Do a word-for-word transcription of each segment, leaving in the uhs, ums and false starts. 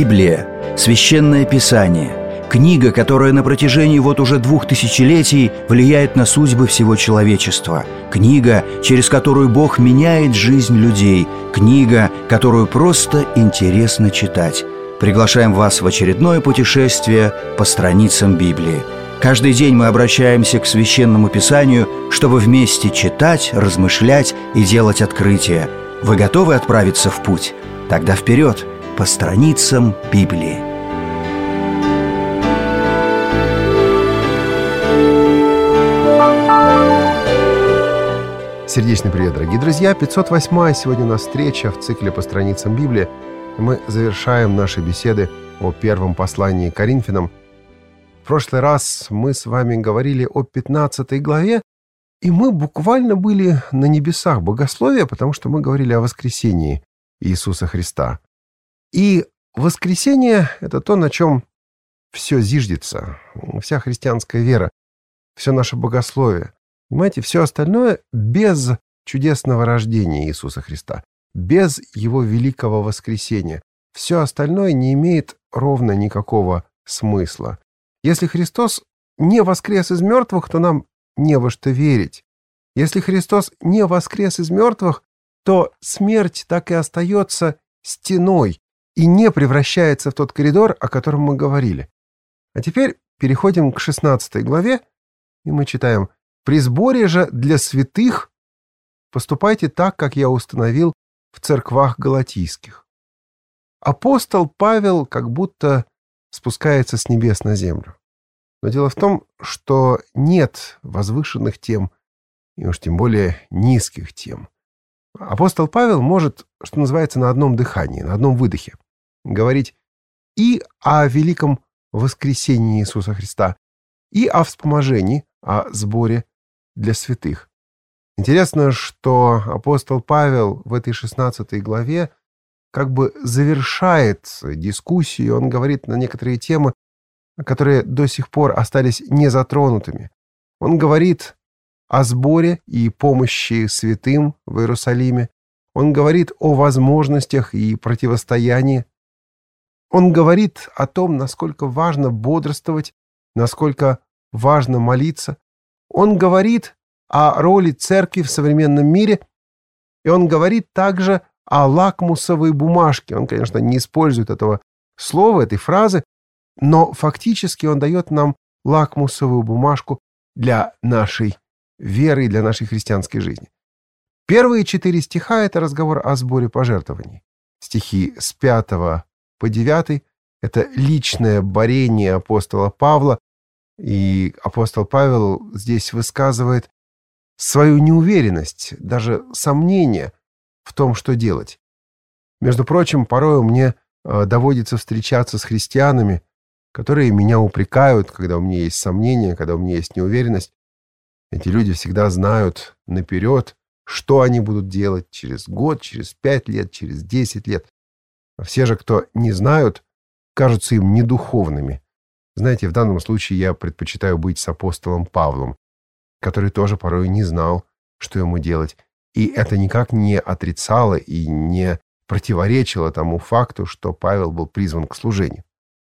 Библия – Священное Писание, книга, которая на протяжении вот уже двух тысячелетий влияет на судьбы всего человечества, книга, через которую Бог меняет жизнь людей, книга, которую просто интересно читать. Приглашаем вас в очередное путешествие по страницам Библии. Каждый день мы обращаемся к Священному Писанию, чтобы вместе читать, размышлять и делать открытия. Вы готовы отправиться в путь? Тогда вперед, по страницам Библии. Сердечный привет, дорогие друзья! пятьсот восьмая сегодня у нас встреча в цикле по страницам Библии. Мы завершаем наши беседы о первом послании к Коринфянам. В прошлый раз мы с вами говорили о пятнадцатой главе, и мы буквально были на небесах богословия, потому что мы говорили о воскресении Иисуса Христа. И воскресение — это то, на чем все зиждется, вся христианская вера, все наше богословие. Понимаете, все остальное без чудесного рождения Иисуса Христа, без Его великого воскресения. Все остальное не имеет ровно никакого смысла. Если Христос не воскрес из мертвых, то нам не во что верить. Если Христос не воскрес из мертвых, то смерть так и остается стеной и не превращается в тот коридор, о котором мы говорили. А теперь переходим к шестнадцатой главе, и мы читаем: «При сборе же для святых поступайте так, как я установил в церквах галатийских». Апостол Павел как будто спускается с небес на землю. Но дело в том, что нет возвышенных тем, и уж тем более низких тем. Апостол Павел может, что называется, на одном дыхании, на одном выдохе говорить и о великом воскресении Иисуса Христа, и о вспоможении, о сборе для святых. Интересно, что апостол Павел в этой шестнадцатой главе как бы завершает дискуссию. Он говорит на некоторые темы, которые до сих пор остались незатронутыми. Он говорит о сборе и помощи святым в Иерусалиме. Он говорит о возможностях и противостоянии. Он говорит о том, насколько важно бодрствовать, насколько важно молиться. Он говорит о роли церкви в современном мире, и он говорит также о лакмусовой бумажке. Он, конечно, не использует этого слова, этой фразы, но фактически он дает нам лакмусовую бумажку для нашей веры, для нашей христианской жизни. Первые четыре стиха — это разговор о сборе пожертвований. Стихи с пятого по девятый — это личное борение апостола Павла, и апостол Павел здесь высказывает свою неуверенность, даже сомнение в том, что делать. Между прочим, порою мне э, доводится встречаться с христианами, которые меня упрекают, когда у меня есть сомнения, когда у меня есть неуверенность. Эти люди всегда знают наперед, что они будут делать через год, через пять лет, через десять лет. А все же, кто не знают, кажутся им недуховными. Знаете, в данном случае я предпочитаю быть с апостолом Павлом, который тоже порой не знал, что ему делать. И это никак не отрицало и не противоречило тому факту, что Павел был призван к служению.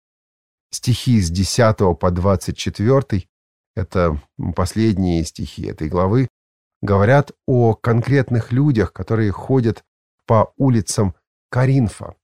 Стихи с десятого по двадцать четвёртый, это последние стихи этой главы, говорят о конкретных людях, которые ходят по улицам Коринфа.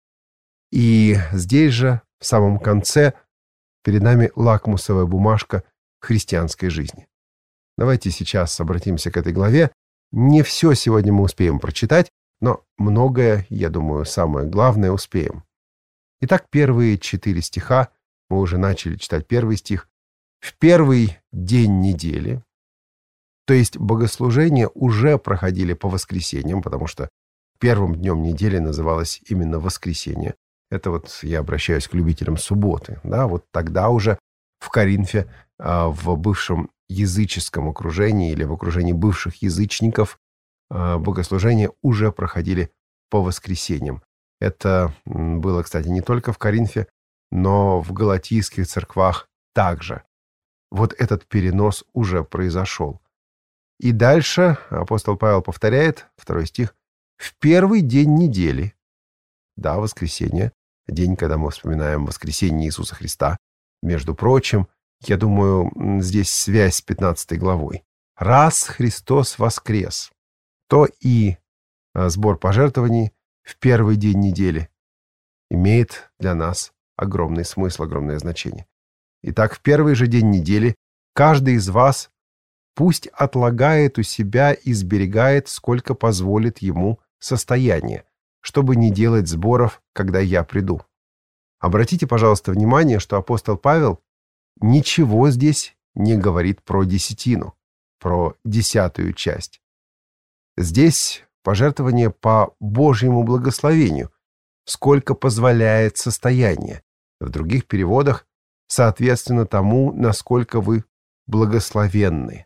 И здесь же, в самом конце, перед нами лакмусовая бумажка христианской жизни. Давайте сейчас обратимся к этой главе. Не все сегодня мы успеем прочитать, но многое, я думаю, самое главное успеем. Итак, первые четыре стиха, мы уже начали читать первый стих. В первый день недели, то есть богослужения уже проходили по воскресеньям, потому что первым днем недели называлось именно воскресенье. Это вот я обращаюсь к любителям субботы. Да, вот тогда уже в Коринфе, в бывшем языческом окружении или в окружении бывших язычников, богослужения уже проходили по воскресеньям. Это было, кстати, не только в Коринфе, но в галатийских церквах также. Вот этот перенос уже произошел. И дальше апостол Павел повторяет, второй стих, в первый день недели, да, воскресенье, день, когда мы вспоминаем воскресение Иисуса Христа. Между прочим, я думаю, здесь связь с пятнадцатой главой. Раз Христос воскрес, то и сбор пожертвований в первый день недели имеет для нас огромный смысл, огромное значение. Итак, в первый же день недели каждый из вас пусть отлагает у себя и сберегает, сколько позволит ему состояние, чтобы не делать сборов, когда я приду. Обратите, пожалуйста, внимание, что апостол Павел ничего здесь не говорит про десятину, про десятую часть. Здесь пожертвование по Божьему благословению, сколько позволяет состояние. В других переводах соответственно тому, насколько вы благословенны.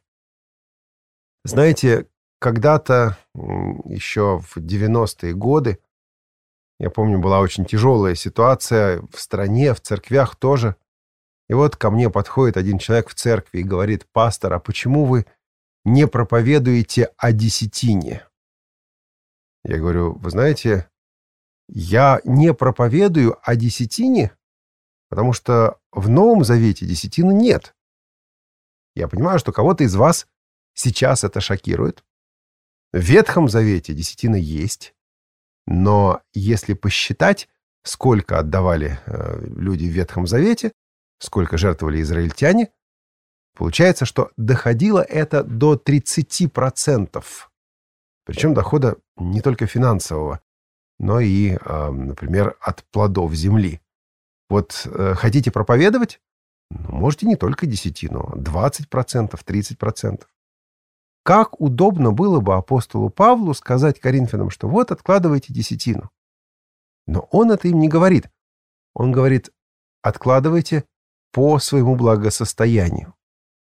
Знаете, когда-то, еще в девяностые годы, я помню, была очень тяжелая ситуация в стране, в церквях тоже. И вот ко мне подходит один человек в церкви и говорит: «Пастор, а почему вы не проповедуете о десятине?» Я говорю: «Вы знаете, я не проповедую о десятине, потому что в Новом Завете десятины нет. Я понимаю, что кого-то из вас сейчас это шокирует. В Ветхом Завете десятина есть, но если посчитать, сколько отдавали э, люди в Ветхом Завете, сколько жертвовали израильтяне, получается, что доходило это до тридцати процентов. Причем дохода не только финансового, но и, э, например, от плодов земли. Вот э, хотите проповедовать? Ну, можете не только десятину, двадцать процентов, тридцать процентов. Как удобно было бы апостолу Павлу сказать Коринфянам, что вот откладывайте десятину. Но он это им не говорит. Он говорит: откладывайте по своему благосостоянию.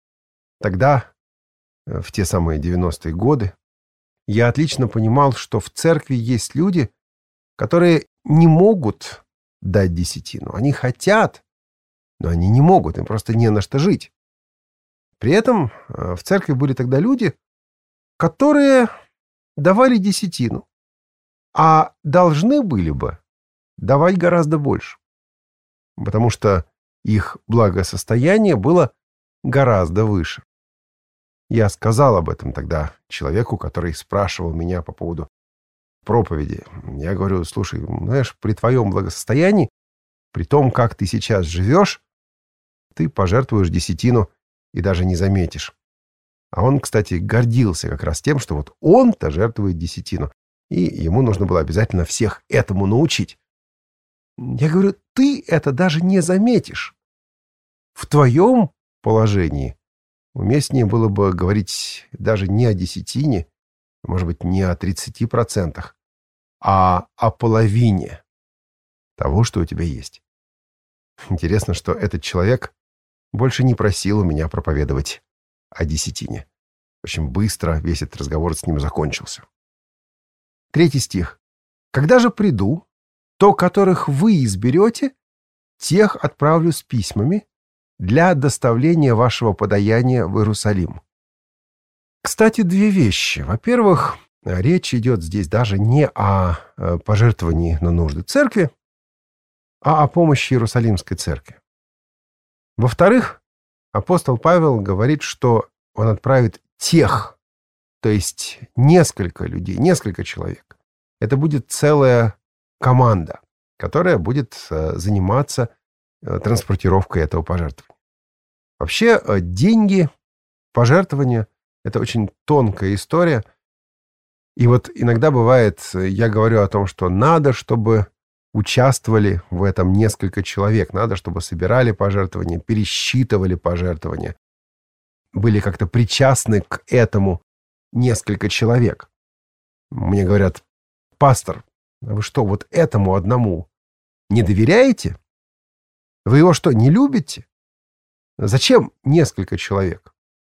Тогда, в те самые девяностые годы, я отлично понимал, что в церкви есть люди, которые не могут дать десятину. Они хотят, но они не могут, им просто не на что жить. При этом в церкви были тогда люди, которые давали десятину, а должны были бы давать гораздо больше, потому что их благосостояние было гораздо выше. Я сказал об этом тогда человеку, который спрашивал меня по поводу проповеди. Я говорю: слушай, знаешь, при твоем благосостоянии, при том, как ты сейчас живешь, ты пожертвуешь десятину и даже не заметишь. А он, кстати, гордился как раз тем, что вот он-то жертвует десятину, и ему нужно было обязательно всех этому научить. Я говорю: ты это даже не заметишь. В твоем положении уместнее было бы говорить даже не о десятине, может быть, не о тридцати процентах, а о половине того, что у тебя есть. Интересно, что этот человек больше не просил у меня проповедовать о десятине. Очень быстро весь этот разговор с ним закончился. Третий стих. «Когда же приду, то которых вы изберете, тех отправлю с письмами для доставления вашего подаяния в Иерусалим». Кстати, две вещи. Во-первых, речь идет здесь даже не о пожертвовании на нужды церкви, а о помощи Иерусалимской церкви. Во-вторых, апостол Павел говорит, что он отправит тех, то есть несколько людей, несколько человек. Это будет целая команда, которая будет заниматься транспортировкой этого пожертвования. Вообще, деньги, пожертвования — это очень тонкая история. И вот иногда бывает, я говорю о том, что надо, чтобы участвовали в этом несколько человек. Надо, чтобы собирали пожертвования, пересчитывали пожертвования. Были как-то причастны к этому несколько человек. Мне говорят: пастор, вы что, вот этому одному не доверяете? Вы его что, не любите? Зачем несколько человек?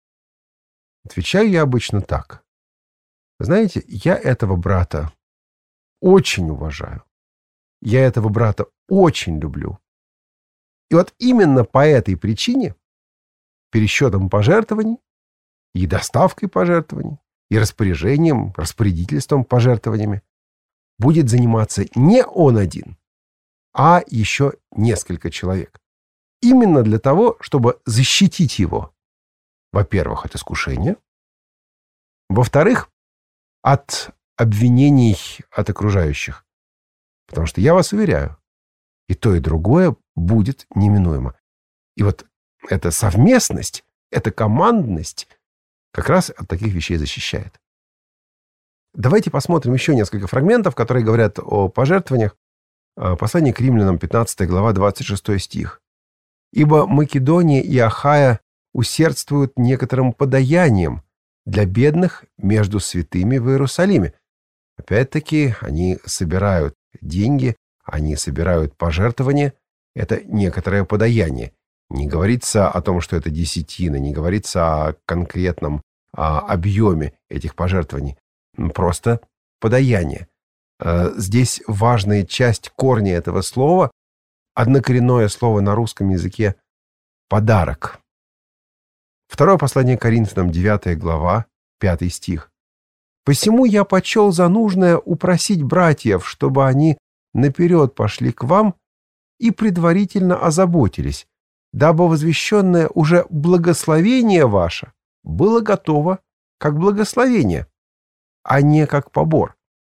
Отвечаю я обычно так. Знаете, я этого брата очень уважаю. Я этого брата очень люблю. И вот именно по этой причине пересчетом пожертвований и доставкой пожертвований, и распоряжением, распорядительством пожертвованиями будет заниматься не он один, а еще несколько человек. Именно для того, чтобы защитить его, во-первых, от искушения, во-вторых, от обвинений от окружающих. Потому что я вас уверяю, и то, и другое будет неминуемо. И вот эта совместность, эта командность как раз от таких вещей защищает. Давайте посмотрим еще несколько фрагментов, которые говорят о пожертвованиях. Послание к римлянам, пятнадцатая глава, двадцать шестой стих. «Ибо Македония и Ахая усердствуют некоторым подаянием для бедных между святыми в Иерусалиме». Опять-таки, они собирают деньги, они собирают пожертвования. Это некоторое подаяние. Не говорится о том, что это десятина, не говорится о конкретном о объеме этих пожертвований. Просто подаяние. Здесь важная часть корня этого слова, однокоренное слово на русском языке «подарок». Второе послание к Коринфянам, девятая глава, пятый стих. «Посему я почел за нужное упросить братьев, чтобы они наперед пошли к вам и предварительно озаботились, дабы возвещенное уже благословение ваше было готово как благословение, а не как побор».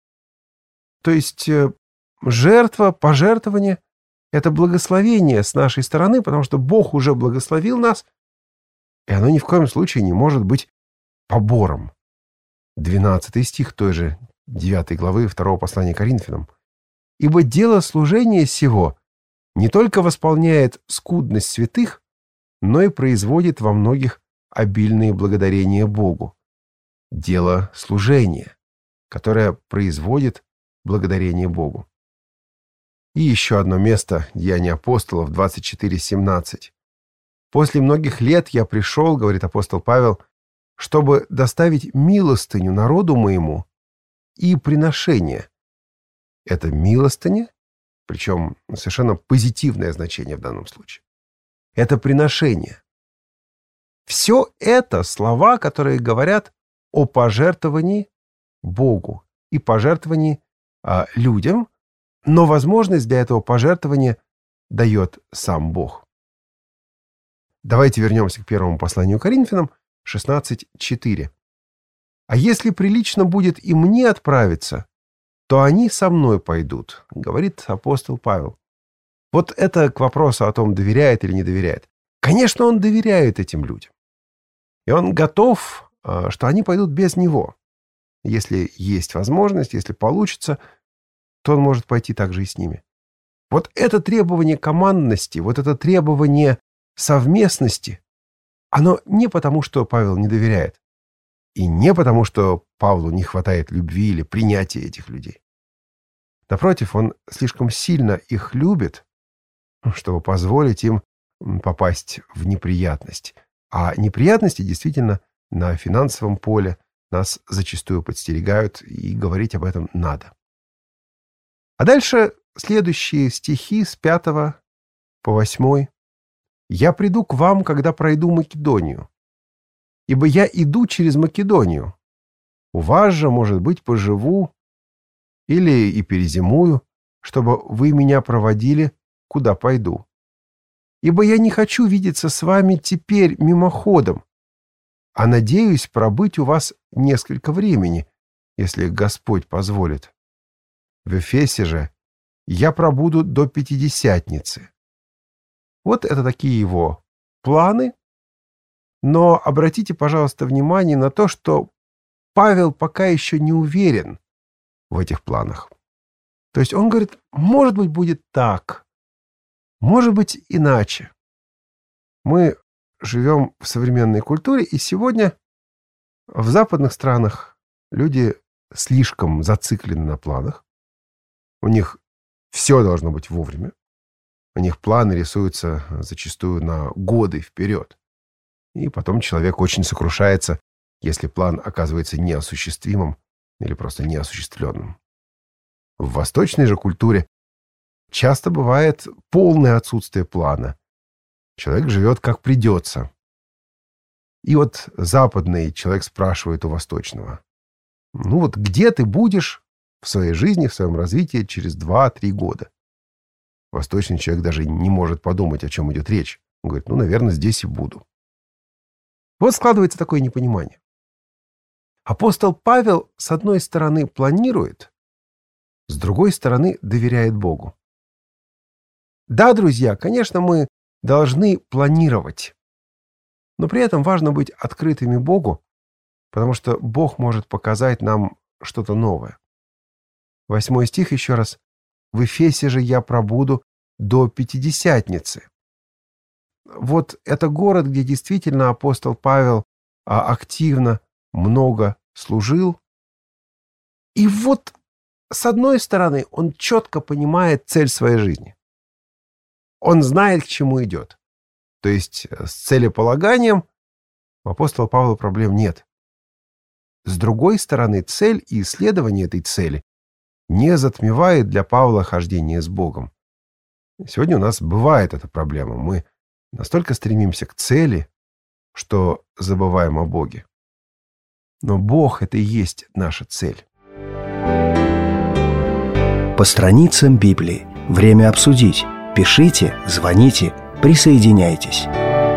То есть жертва, пожертвование — это благословение с нашей стороны, потому что Бог уже благословил нас, и оно ни в коем случае не может быть побором. двенадцатый стих той же девятой главы второго послания к Коринфянам. «Ибо дело служения сего не только восполняет скудность святых, но и производит во многих обильные благодарения Богу». Дело служения, которое производит благодарение Богу. И еще одно место, Деяния апостолов, двадцать четыре семнадцать. «После многих лет я пришел, — говорит апостол Павел, — чтобы доставить милостыню народу моему и приношение». Это милостыня, причем совершенно позитивное значение в данном случае. Это приношение. Все это слова, которые говорят о пожертвовании Богу и пожертвовании а, людям, но возможность для этого пожертвования дает сам Бог. Давайте вернемся к первому посланию к Коринфянам, шестнадцать четыре. «А если прилично будет и мне отправиться, то они со мной пойдут», — говорит апостол Павел. Вот это к вопросу о том, доверяет или не доверяет. Конечно, он доверяет этим людям. И он готов, что они пойдут без него. Если есть возможность, если получится, то он может пойти также и с ними. Вот это требование командности, вот это требование совместности, оно не потому, что Павел не доверяет, и не потому, что Павлу не хватает любви или принятия этих людей. Напротив, он слишком сильно их любит, чтобы позволить им попасть в неприятность. А неприятности действительно на финансовом поле нас зачастую подстерегают, и говорить об этом надо. А дальше следующие стихи с пятого по восьмой. «Я приду к вам, когда пройду Македонию, ибо я иду через Македонию. У вас же, может быть, поживу или и перезимую, чтобы вы меня проводили, куда пойду. Ибо я не хочу видеться с вами теперь мимоходом, а надеюсь пробыть у вас несколько времени, если Господь позволит. В Эфесе же я пробуду до Пятидесятницы». Вот это такие его планы. Но обратите, пожалуйста, внимание на то, что Павел пока еще не уверен в этих планах. То есть он говорит, может быть, будет так, может быть, иначе. Мы живем в современной культуре, и сегодня в западных странах люди слишком зациклены на планах. У них все должно быть вовремя. У них планы рисуются зачастую на годы вперед. И потом человек очень сокрушается, если план оказывается неосуществимым или просто неосуществленным. В восточной же культуре часто бывает полное отсутствие плана. Человек живет как придется. И вот западный человек спрашивает у восточного: ну вот где ты будешь в своей жизни, в своем развитии через два-три года? Восточный человек даже не может подумать, о чем идет речь. Он говорит, ну, наверное, здесь и буду. Вот складывается такое непонимание. Апостол Павел, с одной стороны, планирует, с другой стороны, доверяет Богу. Да, друзья, конечно, мы должны планировать, но при этом важно быть открытыми Богу, потому что Бог может показать нам что-то новое. Восьмой стих еще раз. «В Эфесе же я пробуду до Пятидесятницы». Вот это город, где действительно апостол Павел а, активно много служил. И вот, с одной стороны, он четко понимает цель своей жизни. Он знает, к чему идет. То есть с целеполаганием у апостола Павла проблем нет. С другой стороны, цель и исследование этой цели не затмевает для Павла хождение с Богом. Сегодня у нас бывает эта проблема. Мы настолько стремимся к цели, что забываем о Боге. Но Бог — это и есть наша цель. По страницам Библии. Время обсудить. Пишите, звоните, присоединяйтесь.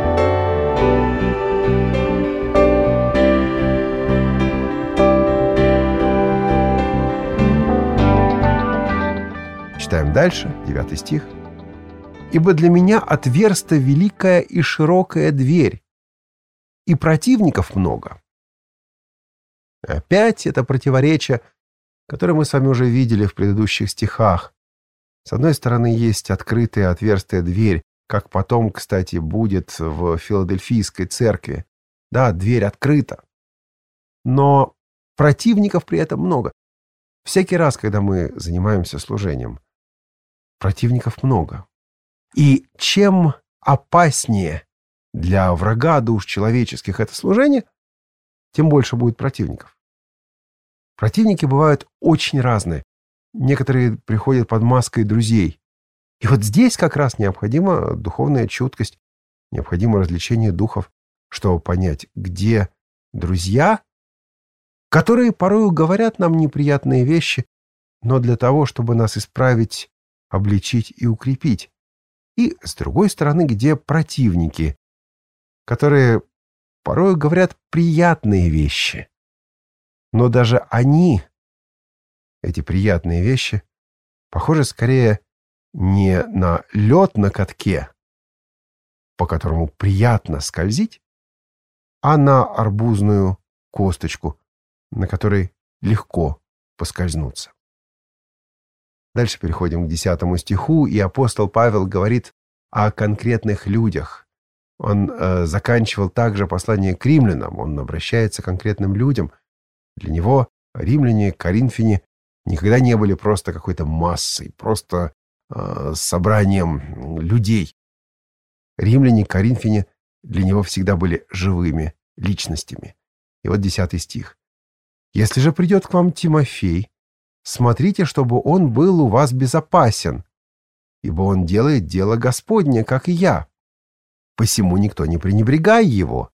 Читаем дальше, девятый стих. «Ибо для меня отверста великая и широкая дверь, и противников много». Опять это противоречие, которое мы с вами уже видели в предыдущих стихах. С одной стороны, есть открытая отверстая дверь, как потом, кстати, будет в Филадельфийской церкви. Да, дверь открыта. Но противников при этом много. Всякий раз, когда мы занимаемся служением, противников много. И чем опаснее для врага душ человеческих это служение, тем больше будет противников. Противники бывают очень разные. Некоторые приходят под маской друзей. И вот здесь как раз необходима духовная чуткость, необходимо развлечение духов, чтобы понять, где друзья, которые порою говорят нам неприятные вещи, но для того, чтобы нас исправить, обличить и укрепить. И, с другой стороны, где противники, которые порою говорят приятные вещи. Но даже они, эти приятные вещи, похожи скорее не на лед на катке, по которому приятно скользить, а на арбузную косточку, на которой легко поскользнуться. Дальше переходим к десятому стиху, и апостол Павел говорит о конкретных людях. Он э, заканчивал также послание к римлянам, он обращается к конкретным людям. Для него римляне, коринфяне никогда не были просто какой-то массой, просто э, собранием людей. Римляне, коринфяне для него всегда были живыми личностями. И вот десятый стих. «Если же придет к вам Тимофей, смотрите, чтобы он был у вас безопасен, ибо он делает дело Господне, как и я. Посему никто не пренебрегай его,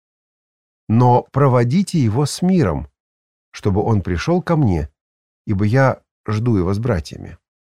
но проводите его с миром, чтобы он пришел ко мне, ибо я жду его с братьями».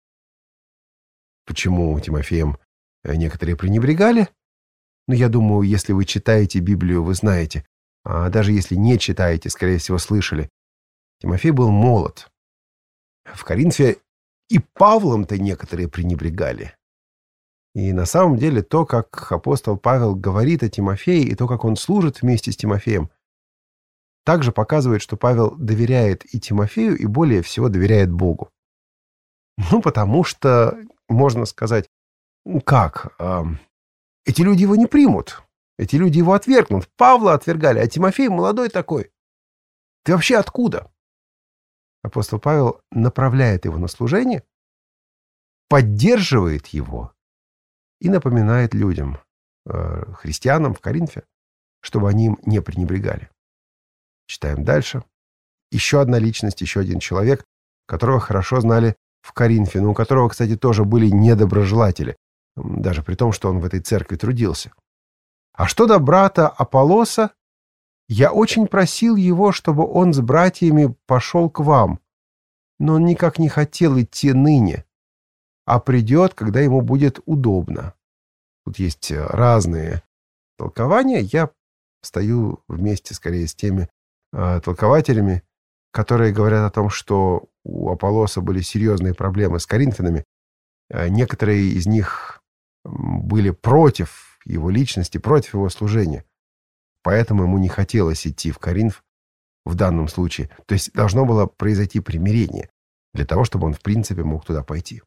Почему Тимофеем некоторые пренебрегали? Ну, я думаю, если вы читаете Библию, вы знаете. А даже если не читаете, скорее всего, слышали. Тимофей был молод. В Коринфе и Павлом-то некоторые пренебрегали. И на самом деле то, как апостол Павел говорит о Тимофее, и то, как он служит вместе с Тимофеем, также показывает, что Павел доверяет и Тимофею, и более всего доверяет Богу. Ну, потому что, можно сказать, как? Эти люди его не примут. Эти люди его отвергнут. Павла отвергали, а Тимофей молодой такой. Ты вообще откуда? Апостол Павел направляет его на служение, поддерживает его и напоминает людям, э, христианам в Коринфе, чтобы они им не пренебрегали. Читаем дальше. Еще одна личность, еще один человек, которого хорошо знали в Коринфе, но у которого, кстати, тоже были недоброжелатели, даже при том, что он в этой церкви трудился. А что до брата Аполлоса, я очень просил его, чтобы он с братьями пошел к вам, но он никак не хотел идти ныне, а придет, когда ему будет удобно. Тут есть разные толкования. Я стою вместе скорее с теми э, толкователями, которые говорят о том, что у Аполлоса были серьезные проблемы с коринфянами. Э, некоторые из них были против его личности, против его служения. Поэтому ему не хотелось идти в Коринф в данном случае. То есть должно было произойти примирение для того, чтобы он в принципе мог туда пойти.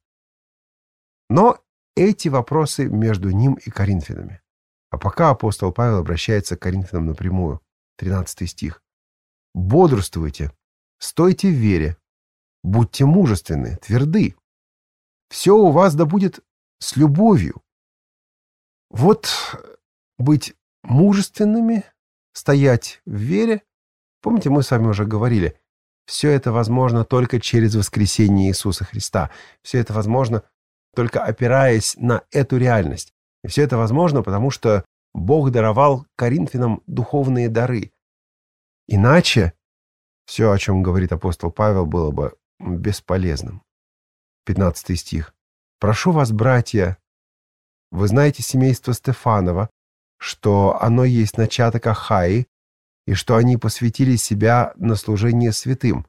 Но эти вопросы между ним и коринфянами. А пока апостол Павел обращается к коринфянам напрямую. тринадцатый стих. «Бодрствуйте, стойте в вере, будьте мужественны, тверды. Все у вас да будет с любовью». Вот быть мужественными, стоять в вере. Помните, мы с вами уже говорили, все это возможно только через воскресение Иисуса Христа. Все это возможно только опираясь на эту реальность. И все это возможно, потому что Бог даровал коринфянам духовные дары. Иначе все, о чем говорит апостол Павел, было бы бесполезным. пятнадцатый стих. «Прошу вас, братья, вы знаете семейство Стефанова, что оно есть начаток Ахаи, и что они посвятили себя на служение святым».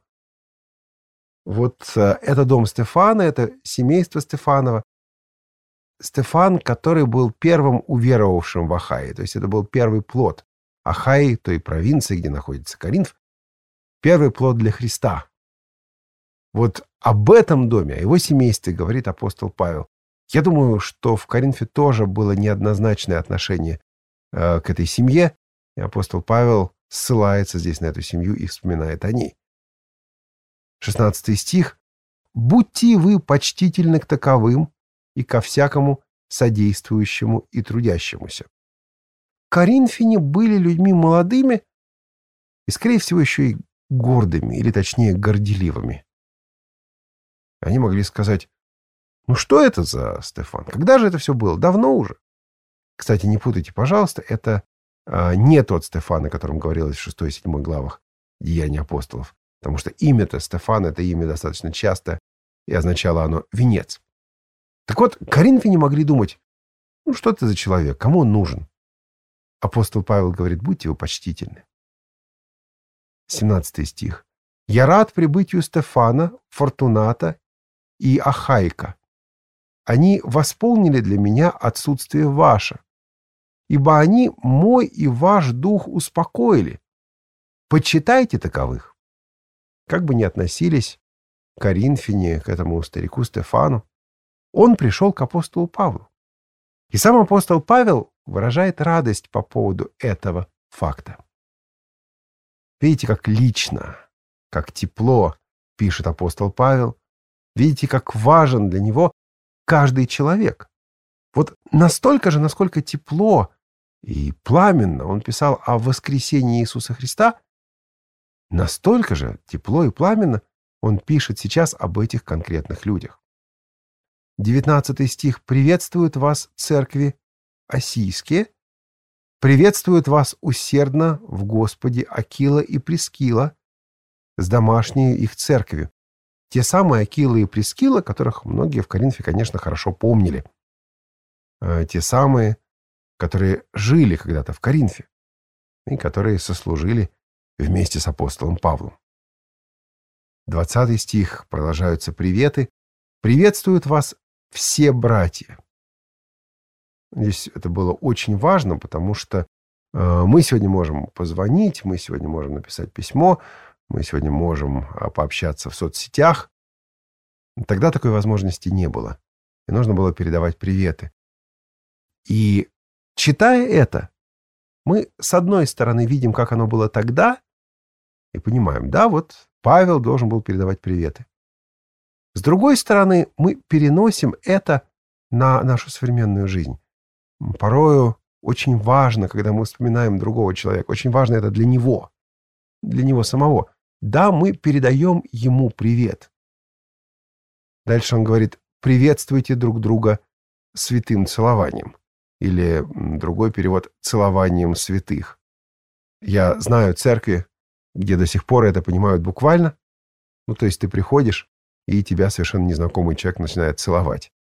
Вот это дом Стефана, это семейство Стефанова. Стефан, который был первым уверовавшим в Ахае, то есть это был первый плод Ахаи, той провинции, где находится Коринф, первый плод для Христа. Вот об этом доме, о его семействе говорит апостол Павел. Я думаю, что в Коринфе тоже было неоднозначное отношение э, к этой семье, и апостол Павел ссылается здесь на эту семью и вспоминает о ней. шестнадцатый стих. «Будьте вы почтительны к таковым и ко всякому содействующему и трудящемуся». Коринфяне были людьми молодыми и, скорее всего, еще и гордыми, или точнее горделивыми. Они могли сказать: ну что это за Стефан? Когда же это все было? Давно уже. Кстати, не путайте, пожалуйста, это а, не тот Стефан, о котором говорилось в шестой и седьмой главах Деяний апостолов. Потому что имя-то Стефан — это имя достаточно часто, и означало оно «венец». Так вот, коринфяне могли думать: ну что это за человек, кому он нужен? Апостол Павел говорит: будьте вы почтительны. семнадцатый стих. «Я рад прибытию Стефана, Фортуната и Ахайка. Они восполнили для меня отсутствие ваше, ибо они мой и ваш дух успокоили. Почитайте таковых». Как бы ни относились коринфяне к этому старику Стефану, он пришел к апостолу Павлу. И сам апостол Павел выражает радость по поводу этого факта. Видите, как лично, как тепло пишет апостол Павел. Видите, как важен для него каждый человек. Вот настолько же, насколько тепло и пламенно он писал о воскресении Иисуса Христа, настолько же тепло и пламенно он пишет сейчас об этих конкретных людях. девятнадцатый стих. «Приветствуют вас церкви осийские, приветствуют вас усердно в Господе Акила и Прискила с домашней их церковью». Те самые Акила и Прискила, которых многие в Коринфе, конечно, хорошо помнили. Те самые, которые жили когда-то в Коринфе и которые сослужили вместе с апостолом Павлом. двадцатый стих. Продолжаются приветы. «Приветствуют вас все братья». Здесь это было очень важно, потому что э, мы сегодня можем позвонить, мы сегодня можем написать письмо, мы сегодня можем э, пообщаться в соцсетях. Тогда такой возможности не было. И нужно было передавать приветы. И читая это, мы с одной стороны видим, как оно было тогда, и понимаем, да, вот Павел должен был передавать приветы. С другой стороны, мы переносим это на нашу современную жизнь. Порою очень важно, когда мы вспоминаем другого человека, очень важно это для него, для него самого. Да, мы передаем ему привет. Дальше он говорит: приветствуйте друг друга святым целованием. Или другой перевод — целованием святых. Я знаю церкви, где до сих пор это понимают буквально. Ну, то есть ты приходишь, и тебя совершенно незнакомый человек начинает целовать.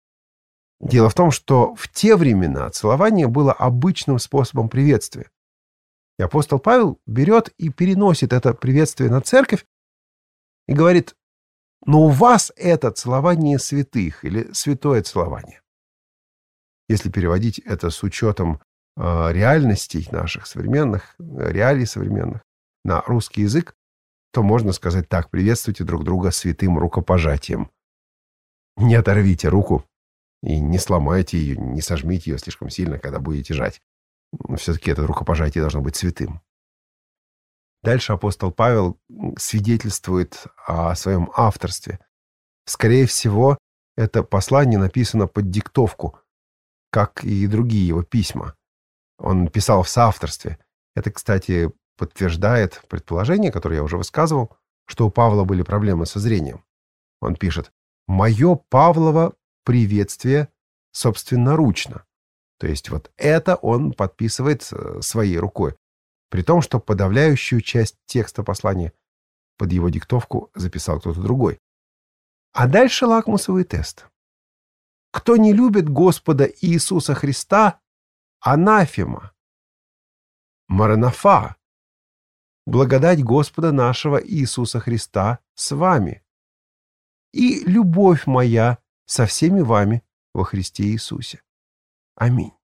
Дело в том, что в те времена целование было обычным способом приветствия. И апостол Павел берет и переносит это приветствие на церковь и говорит: но у вас это целование святых или святое целование. Если переводить это с учетом э, реальностей наших современных, реалий современных на русский язык, то можно сказать так: приветствуйте друг друга святым рукопожатием. Не оторвите руку и не сломайте ее, не сожмите ее слишком сильно, когда будете жать. Все-таки это рукопожатие должно быть святым. Дальше апостол Павел свидетельствует о своем авторстве. Скорее всего, это послание написано под диктовку, как и другие его письма. Он писал в соавторстве. Это, кстати, подтверждает предположение, которое я уже высказывал, что у Павла были проблемы со зрением. Он пишет: «Мое Павлово приветствие собственноручно». То есть вот это он подписывает своей рукой, при том, что подавляющую часть текста послания под его диктовку записал кто-то другой. А дальше лакмусовый тест. Кто не любит Господа Иисуса Христа, анафема, маранафа, благодать Господа нашего Иисуса Христа с вами и любовь моя со всеми вами во Христе Иисусе. Аминь.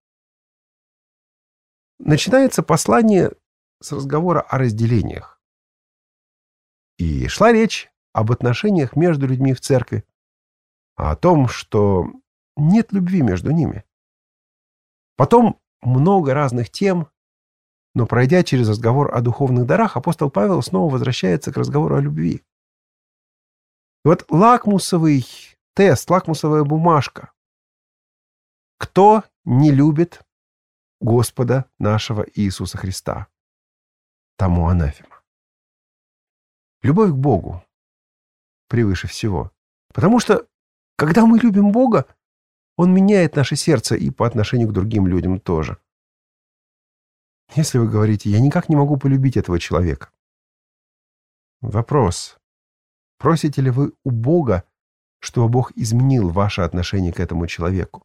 Начинается послание с разговора о разделениях. И шла речь об отношениях между людьми в церкви, о том, что нет любви между ними. Потом много разных тем, но пройдя через разговор о духовных дарах, апостол Павел снова возвращается к разговору о любви. И вот лакмусовый тест, лакмусовая бумажка. Кто не любит Господа нашего Иисуса Христа, тому анафема. Любовь к Богу превыше всего. Потому что, когда мы любим Бога, Он меняет наше сердце и по отношению к другим людям тоже. Если вы говорите: я никак не могу полюбить этого человека. Вопрос: просите ли вы у Бога, чтобы Бог изменил ваше отношение к этому человеку?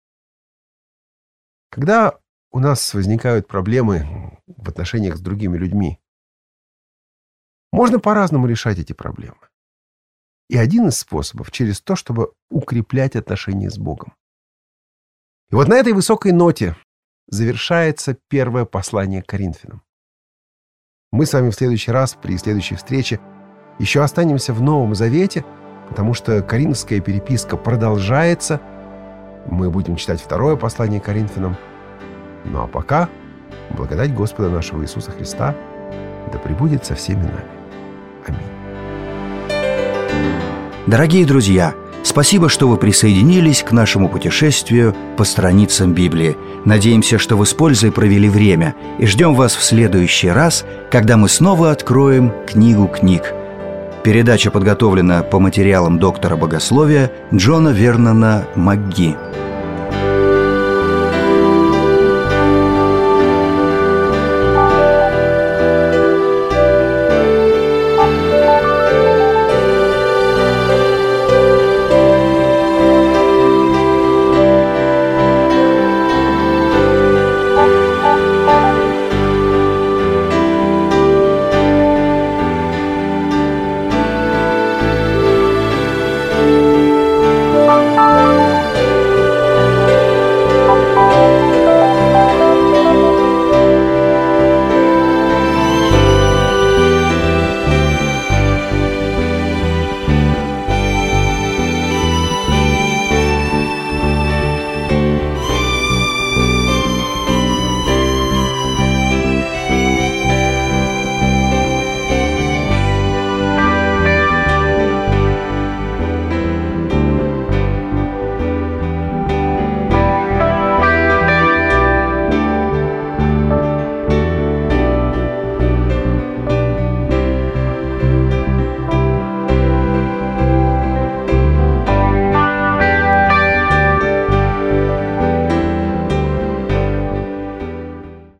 Когда у нас возникают проблемы в отношениях с другими людьми, можно по-разному решать эти проблемы. И один из способов через то, чтобы укреплять отношения с Богом. И вот на этой высокой ноте завершается первое послание к Коринфянам. Мы с вами в следующий раз, при следующей встрече, еще останемся в Новом Завете, потому что коринфская переписка продолжается. Мы будем читать второе послание к Коринфянам. Ну а пока благодать Господа нашего Иисуса Христа да пребудет со всеми нами. Аминь. Дорогие друзья, спасибо, что вы присоединились к нашему путешествию по страницам Библии. Надеемся, что вы с пользой провели время, и ждем вас в следующий раз, когда мы снова откроем книгу книг. Передача подготовлена по материалам доктора богословия Джона Вернона МакГи.